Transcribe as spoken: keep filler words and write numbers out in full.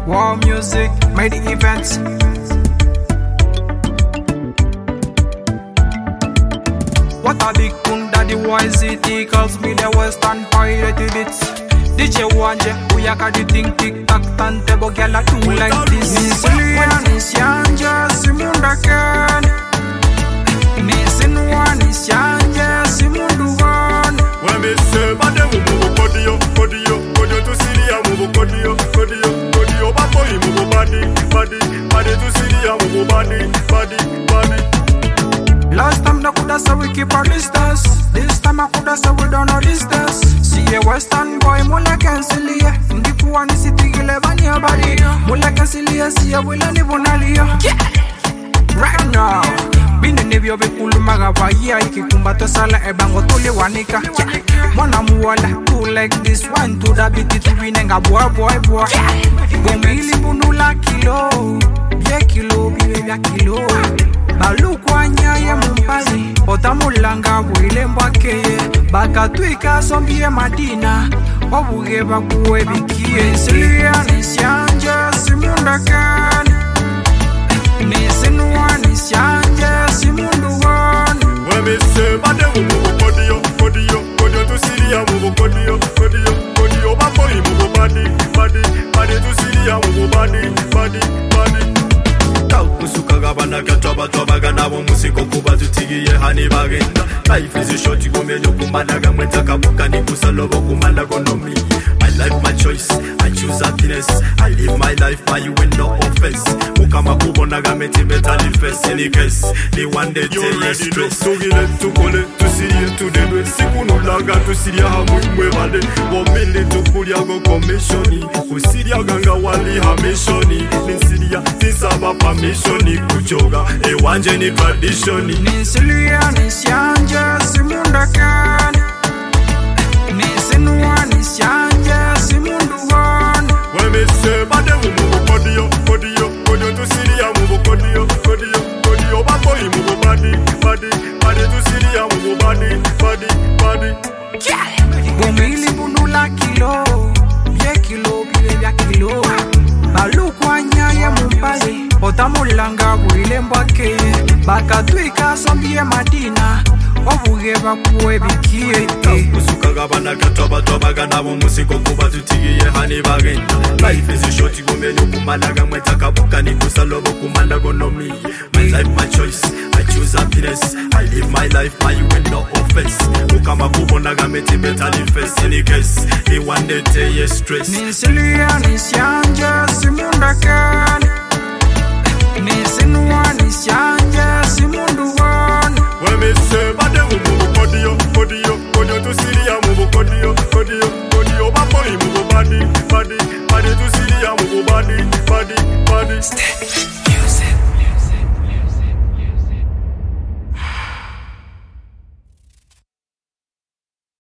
War music, made the events. What a big kunda the Y Z T calls me the Western pirate bits. D J Wanje, we are the thing tick tock tante bo gyal a do like this. Nisilian is yanja simunda kan. Nisin one is yanja simundu one. When me say bade mumu kodio kodio kodio to Syria mumu kodio kodio kodio baboy mumu body body body to Syria mumu body body body. Last time I coulda say we keep our distance. This time I coulda say we don't know distance. See a Western boy, mula cancelia. Ndiku wani city gile bani abadi. Mula cancelia, see a wila ni bonalia. Right now, bine nebyo be kulu magavaya. Iki kumbato sala ebango tuli wanika. Mwana muwala, cool like this one. To the biti to binenga boy boy boy. Gomili bunula kilo. Bie kilo, bibe bia kilo. Balukwa nyaye mumpazi Otamulanga wile mbakeye Bakatwika zombie madina Obuge bakuwe bikie Nisilia nisyanje simunda kan Nisinwa nisyanje simundu wan. When me say bade mumu kodio kodio kodio to Syria mumu kodio kodio kodio baboy mumu body body body to Syria mumu body body body. Kusuka gabana gataba toba gana bo musiko kuba tutigiye hani bagenda. Life is a short gomenyo kumana gamwenta kabuka ni kusalobo kumana gonomi. My life my choice, I choose happiness. I live my life by you with no offense. Mukama kubona gameti better first any case. The one day tell stress. To gile to kole to Syria to the west. Sikuno laga to Syria hamu mwevale. Womele to kulia go commissioni. Ku Syria ganga wali hamishoni. Ni Syria tisaba permissioni kujoga. E wanje ni traditioni. Nisilia nisyanje simunda kan. Nisinwa nisyanje simundu wan. When me say bade mumu kodio kodio kodio to Syria mumu kodio kodio kodio baboy mumu body body body to Syria mumu body body body. Gomili bunula kilo. Bie kilo bibe bia kilo. Balukwa nyaye mumpazi Otamulanga wile mbakeye Bakatwika zombie madina Obuge bakuwe bikie Kusuka gabana gataba toba gana bo musiko kuba tutigiye hani bagenda. Life is a short gomenyo kumana gamweta kabuka ni kusalobo kumana gonomi. My life my choice, I choose happiness. I live my life by you with no offense. Mukama kubona gameti better first any case. The one day tell you stress. Nisilia nisyanje simunda kan. Nisinwa nisyanje simundu wan. When me say bade mumu kodio kodio kodio to Syria mumu kodio kodio kodio baboy mumu body body body to Syria mumu body body body.